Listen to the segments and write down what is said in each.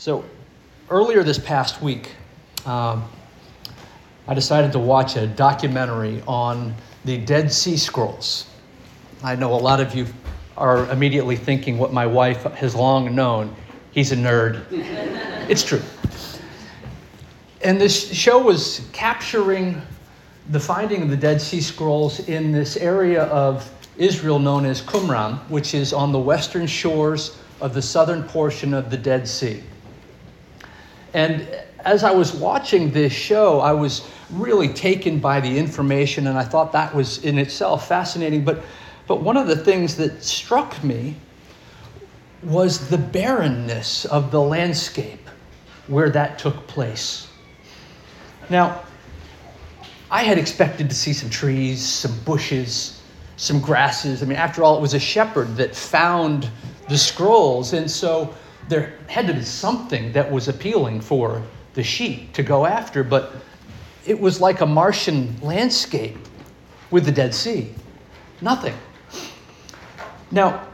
So earlier this past week, I decided to watch a documentary on the Dead Sea Scrolls. I know a lot of you are immediately thinking what my wife has long known. He's a nerd. It's true. And this show was capturing the finding of the Dead Sea Scrolls in this area of Israel known as Qumran, which is on the western shores of the southern portion of the Dead Sea. And as I was watching this show, I was really taken by the information, and I thought that was in itself fascinating. But one of the things that struck me was the barrenness of the landscape where that took place. Now, I had expected to see some trees, some bushes, some grasses. I mean, after all, it was a shepherd that found the scrolls, and so there had to be something that was appealing for the sheep to go after, but it was like a Martian landscape with the Dead Sea. Nothing. Now,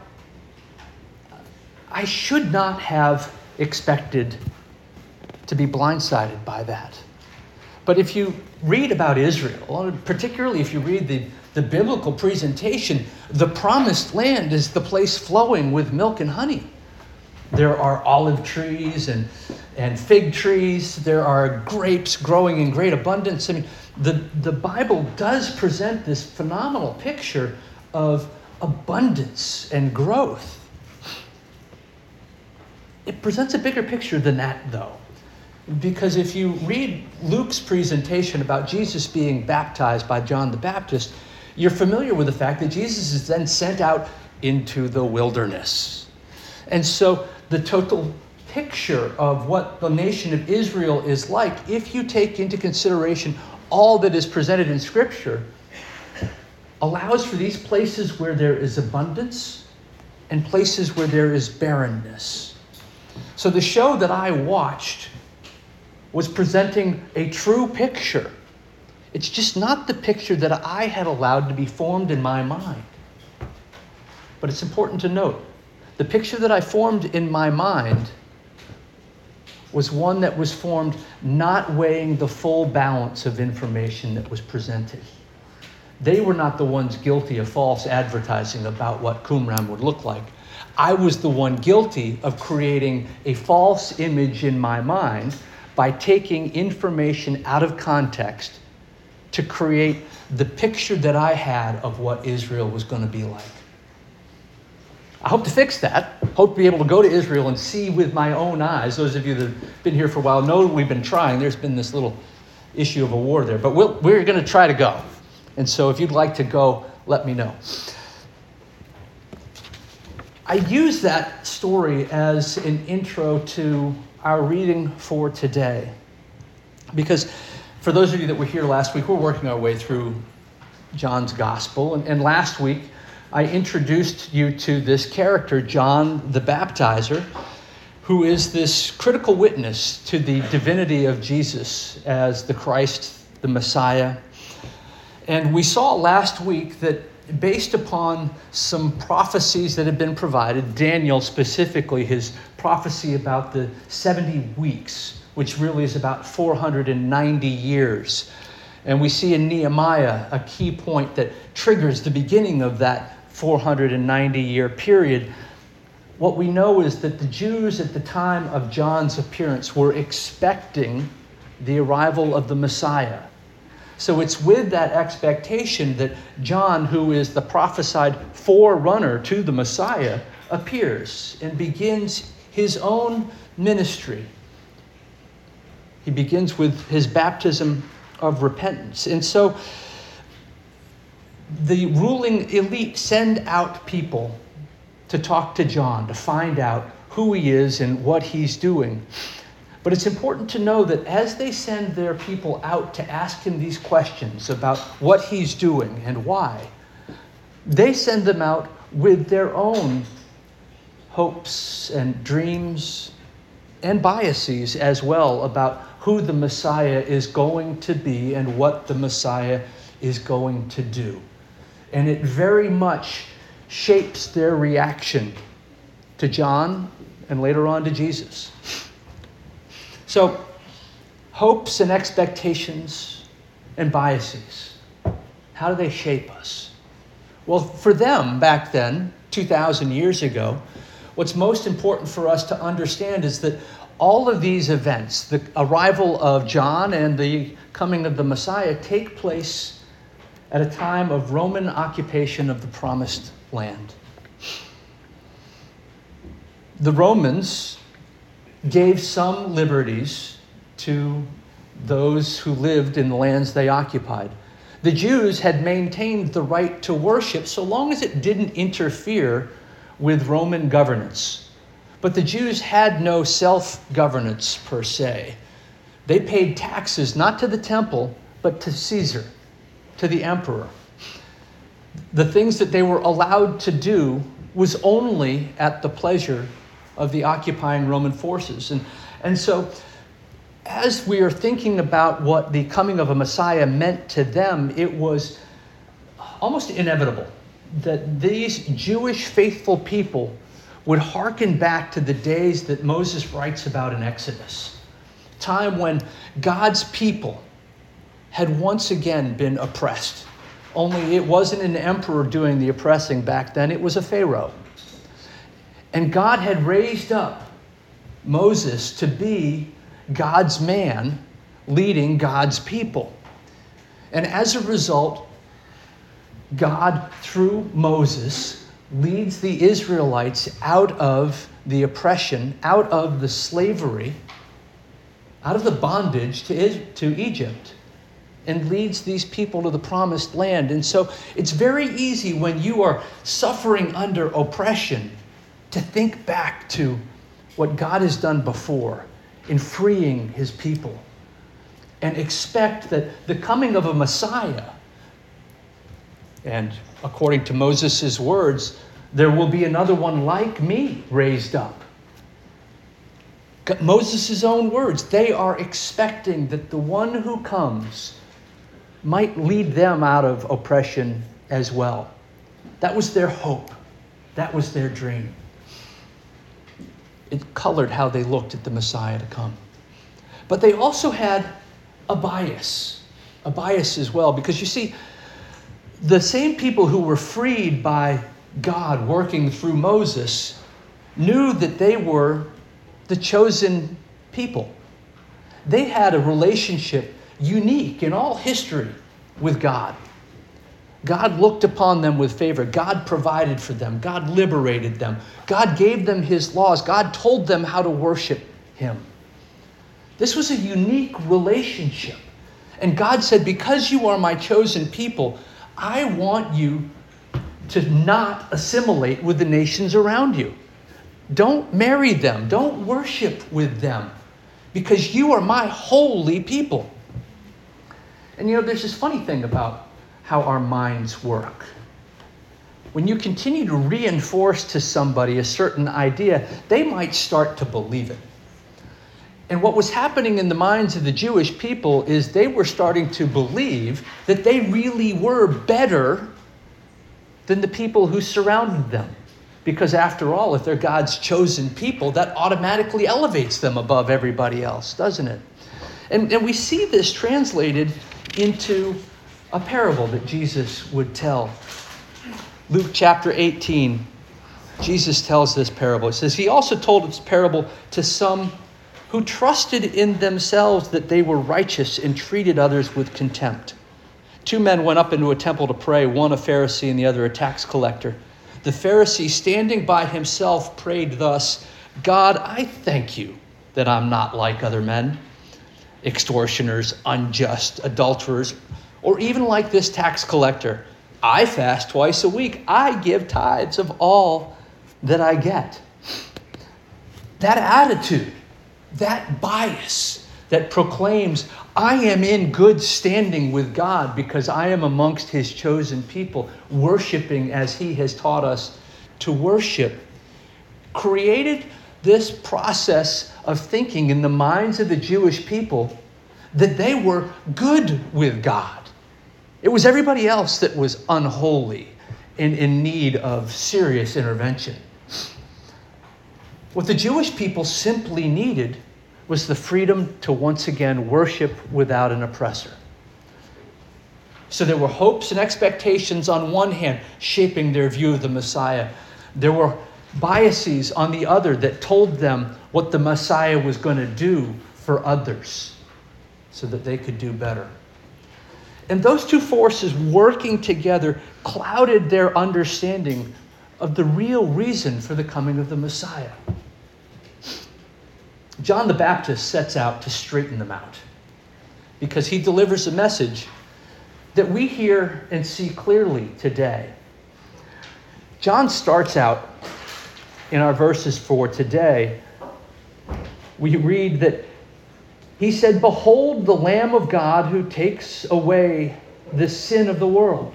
I should not have expected to be blindsided by that. But if you read about Israel, particularly if you read the biblical presentation, the promised land is the place flowing with milk and honey. There are olive trees and fig trees. There are grapes growing in great abundance. I mean, the Bible does present this phenomenal picture of abundance and growth. It presents a bigger picture than that, though. Because if you read Luke's presentation about Jesus being baptized by John the Baptist, you're familiar with the fact that Jesus is then sent out into the wilderness. And so the total picture of what the nation of Israel is like, if you take into consideration all that is presented in Scripture, allows for these places where there is abundance and places where there is barrenness. So the show that I watched was presenting a true picture. It's just not the picture that I had allowed to be formed in my mind. But it's important to note, the picture that I formed in my mind was one that was formed not weighing the full balance of information that was presented. They were not the ones guilty of false advertising about what Qumran would look like. I was the one guilty of creating a false image in my mind by taking information out of context to create the picture that I had of what Israel was going to be like. I hope to fix that. Hope to be able to go to Israel and see with my own eyes. Those of you that have been here for a while know we've been trying. There's been this little issue of a war there. But we're going to try to go. And so if you'd like to go, let me know. I use that story as an intro to our reading for today. Because for those of you that were here last week, we're working our way through John's Gospel. And last week, I introduced you to this character, John the Baptizer, who is this critical witness to the divinity of Jesus as the Christ, the Messiah. And we saw last week that based upon some prophecies that had been provided, Daniel specifically, his prophecy about the 70 weeks, which really is about 490 years. And we see in Nehemiah a key point that triggers the beginning of that 490-year period. What we know is that the Jews at the time of John's appearance were expecting the arrival of the Messiah. So it's with that expectation that John, who is the prophesied forerunner to the Messiah, appears and begins his own ministry. He begins with his baptism of repentance. And so the ruling elite send out people to talk to John, to find out who he is and what he's doing. But it's important to know that as they send their people out to ask him these questions about what he's doing and why, they send them out with their own hopes and dreams and biases as well about who the Messiah is going to be and what the Messiah is going to do. And it very much shapes their reaction to John and later on to Jesus. So, hopes and expectations and biases, how do they shape us? Well, for them back then, 2,000 years ago, what's most important for us to understand is that all of these events, the arrival of John and the coming of the Messiah, take place at a time of Roman occupation of the Promised Land. The Romans gave some liberties to those who lived in the lands they occupied. The Jews had maintained the right to worship so long as it didn't interfere with Roman governance. But the Jews had no self-governance per se. They paid taxes not to the temple, but to Caesar, to the emperor. The things that they were allowed to do was only at the pleasure of the occupying Roman forces. And so, as we are thinking about what the coming of a Messiah meant to them, it was almost inevitable that these Jewish faithful people would hearken back to the days that Moses writes about in Exodus, a time when God's people had once again been oppressed. Only it wasn't an emperor doing the oppressing back then, it was a Pharaoh. And God had raised up Moses to be God's man leading God's people. And as a result, God, through Moses, leads the Israelites out of the oppression, out of the slavery, out of the bondage to Egypt, and leads these people to the Promised Land. And so it's very easy when you are suffering under oppression to think back to what God has done before in freeing his people and expect that the coming of a Messiah, and according to Moses' words, there will be another one like me raised up. Moses' own words, they are expecting that the one who comes might lead them out of oppression as well. That was their hope. That was their dream. It colored how they looked at the Messiah to come. But they also had a bias as well, because you see, the same people who were freed by God working through Moses knew that they were the chosen people. They had a relationship unique in all history with God. God looked upon them with favor. God provided for them. God liberated them. God gave them his laws. God told them how to worship him. This was a unique relationship. And God said, because you are my chosen people, I want you to not assimilate with the nations around you. Don't marry them. Don't worship with them, because you are my holy people. And there's this funny thing about how our minds work. When you continue to reinforce to somebody a certain idea, they might start to believe it. And what was happening in the minds of the Jewish people is they were starting to believe that they really were better than the people who surrounded them. Because after all, if they're God's chosen people, that automatically elevates them above everybody else, doesn't it? And we see this translated into a parable that Jesus would tell. Luke chapter 18, Jesus tells this parable. It says, he also told this parable to some who trusted in themselves that they were righteous and treated others with contempt. 2 men went up into a temple to pray, one a Pharisee and the other a tax collector. The Pharisee, standing by himself, prayed thus, God, I thank you that I'm not like other men, extortioners, unjust, adulterers, or even like this tax collector. I fast twice a week. I give tithes of all that I get. That attitude, that bias that proclaims, I am in good standing with God because I am amongst his chosen people, worshiping as he has taught us to worship, created this process of thinking in the minds of the Jewish people that they were good with God. It was everybody else that was unholy and in need of serious intervention. What the Jewish people simply needed was the freedom to once again worship without an oppressor. So there were hopes and expectations on one hand shaping their view of the Messiah. There were biases on the other that told them what the Messiah was going to do for others so that they could do better. And those two forces working together clouded their understanding of the real reason for the coming of the Messiah. John the Baptist sets out to straighten them out because he delivers a message that we hear and see clearly today. John starts out in our verses for today. We read that he said, "Behold the Lamb of God who takes away the sin of the world."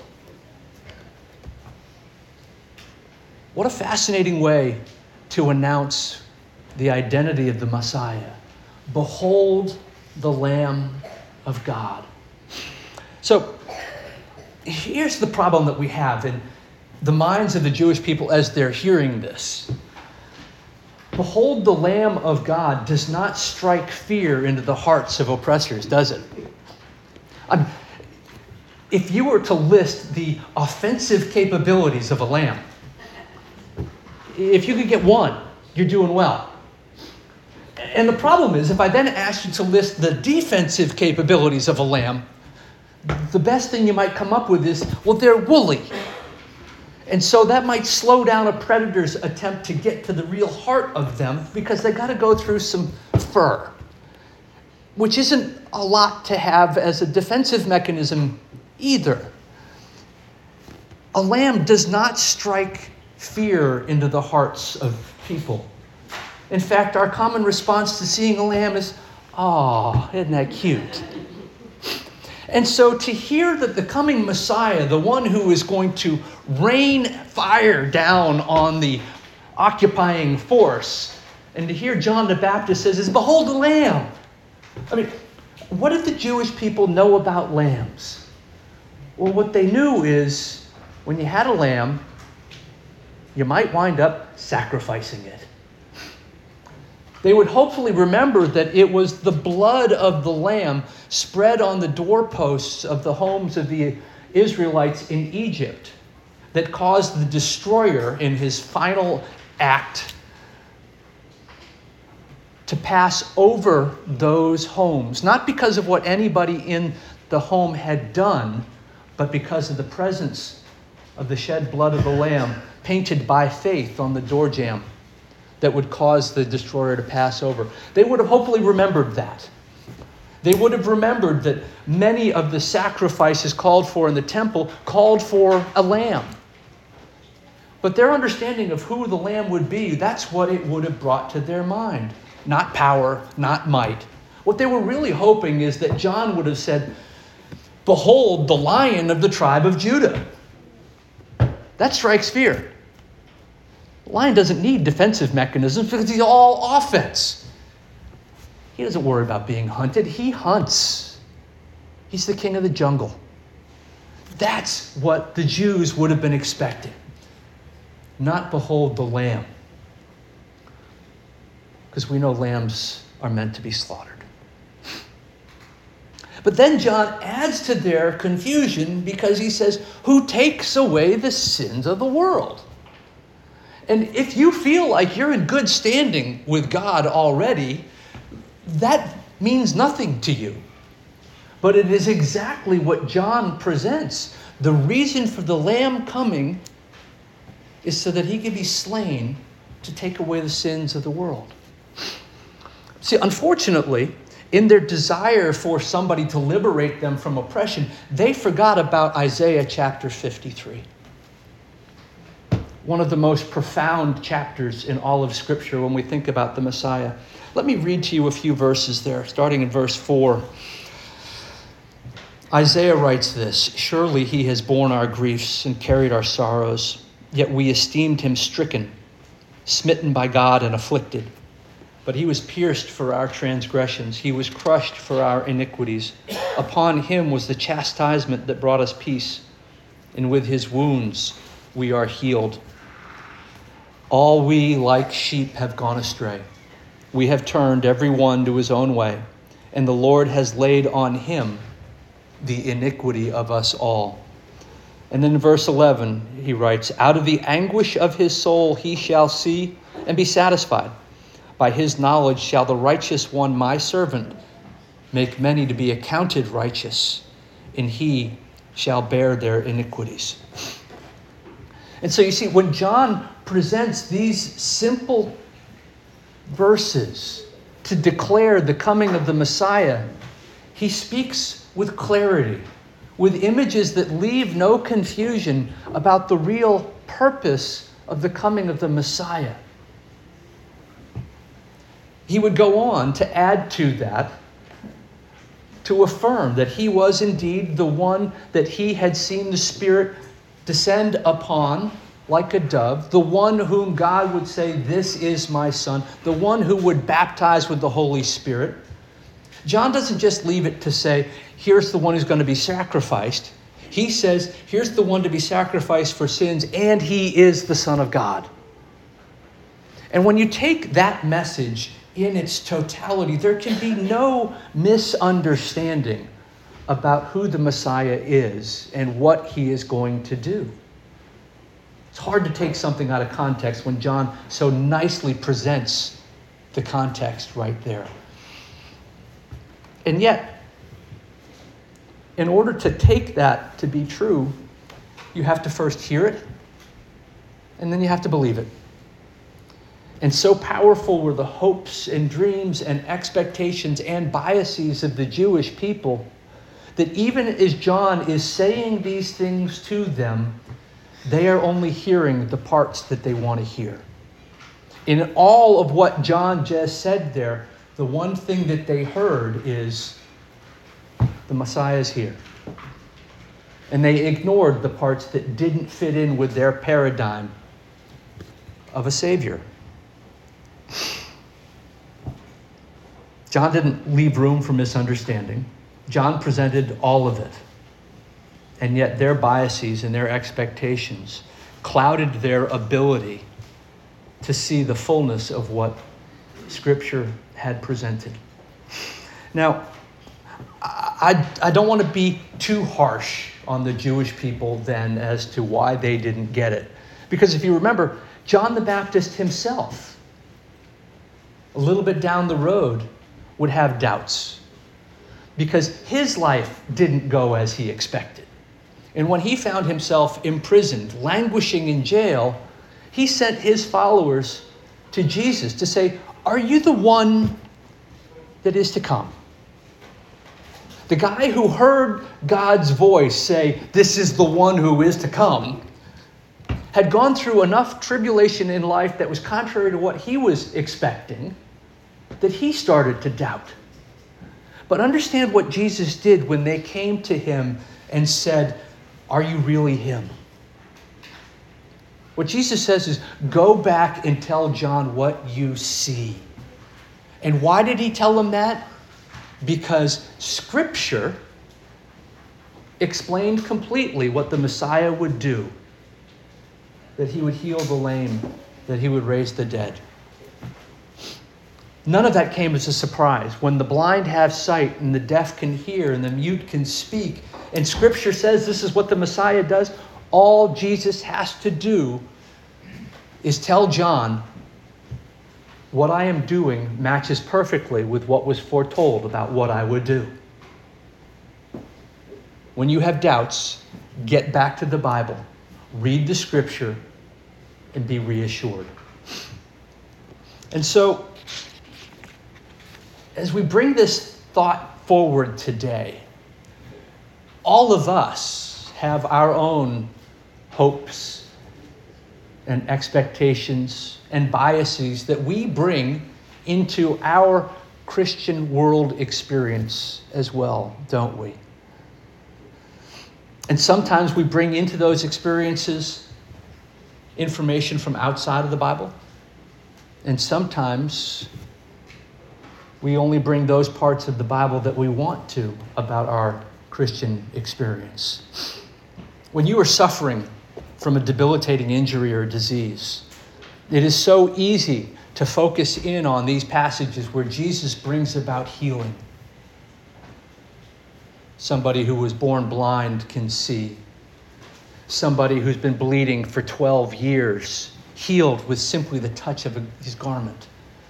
What a fascinating way to announce the identity of the Messiah. Behold the Lamb of God. So here's the problem that we have in the minds of the Jewish people as they're hearing this. Behold the Lamb of God does not strike fear into the hearts of oppressors, does it? If you were to list the offensive capabilities of a lamb, if you could get one, you're doing well. And the problem is, if I then asked you to list the defensive capabilities of a lamb, the best thing you might come up with is, well, they're woolly. And so that might slow down a predator's attempt to get to the real heart of them because they got to go through some fur, which isn't a lot to have as a defensive mechanism either. A lamb does not strike fear into the hearts of people. In fact, our common response to seeing a lamb is, "Oh, isn't that cute?" And so to hear that the coming Messiah, the one who is going to rain fire down on the occupying force, and to hear John the Baptist says, is "Behold the Lamb." I mean, what did the Jewish people know about lambs? Well, what they knew is when you had a lamb, you might wind up sacrificing it. They would hopefully remember that it was the blood of the lamb spread on the doorposts of the homes of the Israelites in Egypt that caused the destroyer in his final act to pass over those homes, not because of what anybody in the home had done, but because of the presence of the shed blood of the lamb painted by faith on the door jamb that would cause the destroyer to pass over. They would have hopefully remembered that. They would have remembered that many of the sacrifices called for in the temple called for a lamb. But their understanding of who the lamb would be, that's what it would have brought to their mind. Not power, not might. What they were really hoping is that John would have said, "Behold the Lion of the tribe of Judah." That strikes fear. The lion doesn't need defensive mechanisms because he's all offense. He doesn't worry about being hunted. He hunts. He's the king of the jungle. That's what the Jews would have been expecting. Not "Behold the Lamb." Because we know lambs are meant to be slaughtered. But then John adds to their confusion because he says, "Who takes away the sins of the world?" And if you feel like you're in good standing with God already, that means nothing to you. But it is exactly what John presents. The reason for the Lamb coming is so that he can be slain to take away the sins of the world. See, unfortunately, in their desire for somebody to liberate them from oppression, they forgot about Isaiah chapter 53. One of the most profound chapters in all of Scripture when we think about the Messiah. Let me read to you a few verses there, starting in verse 4. Isaiah writes this, "Surely he has borne our griefs and carried our sorrows, yet we esteemed him stricken, smitten by God and afflicted. But he was pierced for our transgressions. He was crushed for our iniquities. Upon him was the chastisement that brought us peace, and with his wounds we are healed. All we like sheep have gone astray. We have turned every one to his own way, and the Lord has laid on him the iniquity of us all. And then in verse 11, he writes, out of the anguish of his soul he shall see and be satisfied. By his knowledge shall the righteous one, my servant, make many to be accounted righteous, and he shall bear their iniquities. And so you see, when John presents these simple verses to declare the coming of the Messiah, he speaks with clarity, with images that leave no confusion about the real purpose of the coming of the Messiah. He would go on to add to that, to affirm that he was indeed the one that he had seen the Spirit descend upon like a dove, the one whom God would say, this is my Son, the one who would baptize with the Holy Spirit. John doesn't just leave it to say, here's the one who's going to be sacrificed. He says, here's the one to be sacrificed for sins, and he is the Son of God. And when you take that message in its totality, there can be no misunderstanding about who the Messiah is and what he is going to do. It's hard to take something out of context when John so nicely presents the context right there. And yet, in order to take that to be true, you have to first hear it, and then you have to believe it. And so powerful were the hopes and dreams and expectations and biases of the Jewish people that even as John is saying these things to them, they are only hearing the parts that they want to hear. In all of what John just said there, the one thing that they heard is the Messiah is here. And they ignored the parts that didn't fit in with their paradigm of a Savior. John didn't leave room for misunderstanding. John presented all of it. And yet their biases and their expectations clouded their ability to see the fullness of what Scripture had presented. Now, I don't want to be too harsh on the Jewish people then as to why they didn't get it. Because if you remember, John the Baptist himself, a little bit down the road, would have doubts. Because his life didn't go as he expected. And when he found himself imprisoned, languishing in jail, he sent his followers to Jesus to say, are you the one that is to come? The guy who heard God's voice say, this is the one who is to come, had gone through enough tribulation in life that was contrary to what he was expecting, that he started to doubt. But understand what Jesus did when they came to him and said, are you really him? What Jesus says is, go back and tell John what you see. And why did he tell them that? Because Scripture explained completely what the Messiah would do. That he would heal the lame, that he would raise the dead. None of that came as a surprise. When the blind have sight and the deaf can hear and the mute can speak, and Scripture says this is what the Messiah does, all Jesus has to do is tell John, what I am doing matches perfectly with what was foretold about what I would do. When you have doubts, get back to the Bible, read the Scripture, and be reassured. And so, as we bring this thought forward today, all of us have our own hopes and expectations and biases that we bring into our Christian world experience as well, don't we? And sometimes we bring into those experiences information from outside of the Bible. And sometimes we only bring those parts of the Bible that we want to about our Christian experience. When you are suffering from a debilitating injury or disease, it is so easy to focus in on these passages where Jesus brings about healing. Somebody who was born blind can see. Somebody who's been bleeding for 12 years, healed with simply the touch of his garment.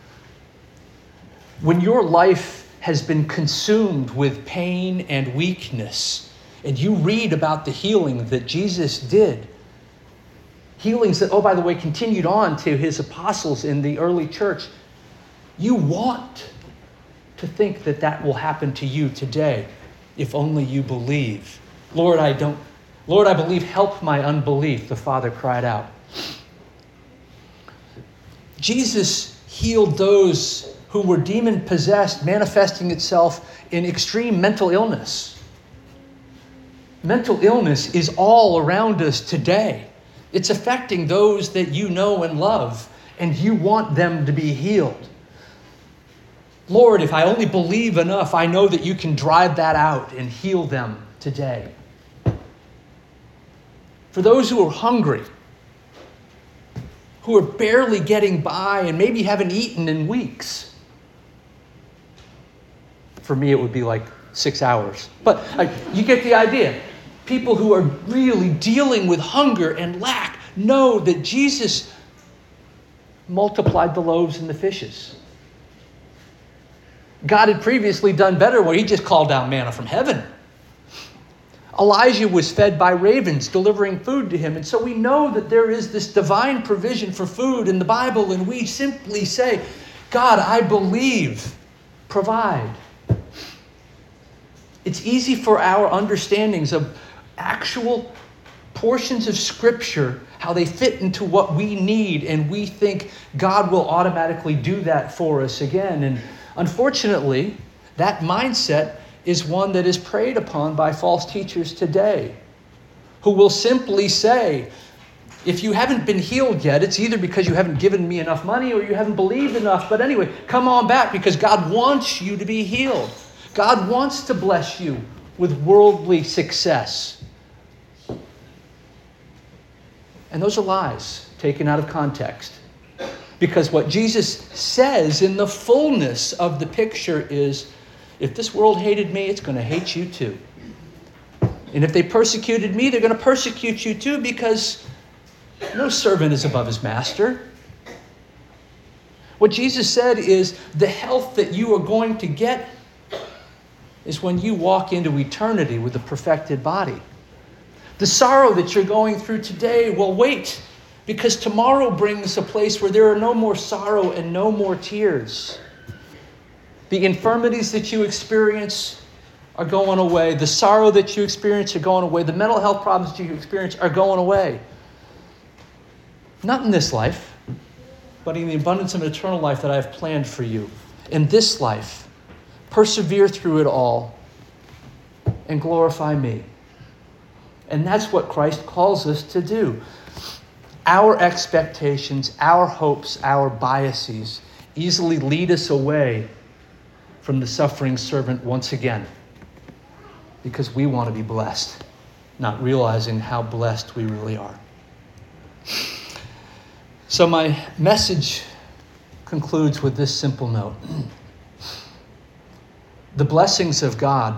When your life has been consumed with pain and weakness, and you read about the healing that Jesus did, healings that, oh, by the way, continued on to his apostles in the early church, you want to think that that will happen to you today, if only you believe. Lord, I believe, help my unbelief, the Father cried out. Jesus healed those who were demon-possessed, manifesting itself in extreme mental illness. Mental illness is all around us today. It's affecting those that you know and love, and you want them to be healed. Lord, if I only believe enough, I know that you can drive that out and heal them today. For those who are hungry, who are barely getting by and maybe haven't eaten in weeks. For me, it would be like 6 hours. But you get the idea. People who are really dealing with hunger and lack know that Jesus multiplied the loaves and the fishes. God had previously done better where he just called down manna from heaven. Elijah was fed by ravens, delivering food to him. And so we know that there is this divine provision for food in the Bible, and we simply say, God, I believe, provide. It's easy for our understandings of actual portions of Scripture, how they fit into what we need, and we think God will automatically do that for us again. And unfortunately, that mindset is one that is preyed upon by false teachers today, who will simply say, if you haven't been healed yet, it's either because you haven't given me enough money or you haven't believed enough. But anyway, come on back because God wants you to be healed. God wants to bless you with worldly success. And those are lies taken out of context. Because what Jesus says in the fullness of the picture is, if this world hated me, it's going to hate you too. And if they persecuted me, they're going to persecute you too, because no servant is above his master. What Jesus said is the health that you are going to get is when you walk into eternity with a perfected body. The sorrow that you're going through today will wait, because tomorrow brings a place where there are no more sorrow and no more tears. The infirmities that you experience are going away. The sorrow that you experience are going away. The mental health problems that you experience are going away. Not in this life, but in the abundance of an eternal life that I have planned for you. In this life, persevere through it all and glorify me. And that's what Christ calls us to do. Our expectations, our hopes, our biases easily lead us away from the suffering servant once again, because we want to be blessed, not realizing how blessed we really are. So my message concludes with this simple note. The blessings of God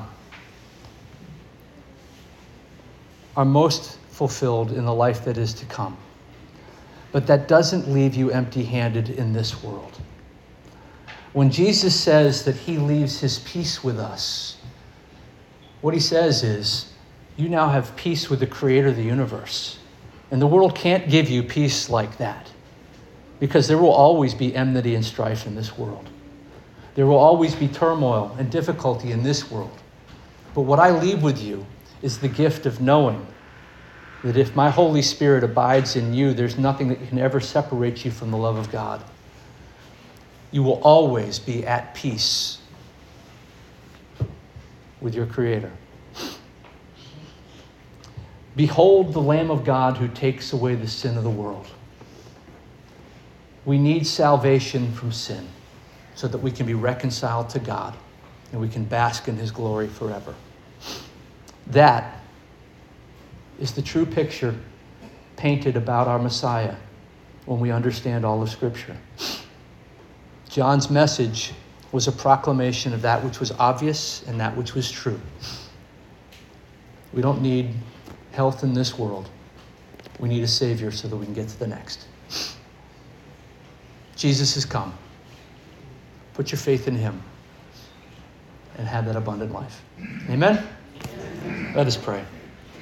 are most fulfilled in the life that is to come. But that doesn't leave you empty-handed in this world. When Jesus says that he leaves his peace with us, what he says is, you now have peace with the creator of the universe. And the world can't give you peace like that, because there will always be enmity and strife in this world. There will always be turmoil and difficulty in this world. But what I leave with you is the gift of knowing that if my Holy Spirit abides in you, there's nothing that can ever separate you from the love of God. You will always be at peace with your Creator. Behold the Lamb of God who takes away the sin of the world. We need salvation from sin so that we can be reconciled to God and we can bask in his glory forever. That is the true picture painted about our Messiah when we understand all of Scripture. John's message was a proclamation of that which was obvious and that which was true. We don't need health in this world. We need a Savior so that we can get to the next. Jesus has come. Put your faith in him and have that abundant life. Amen? Let us pray.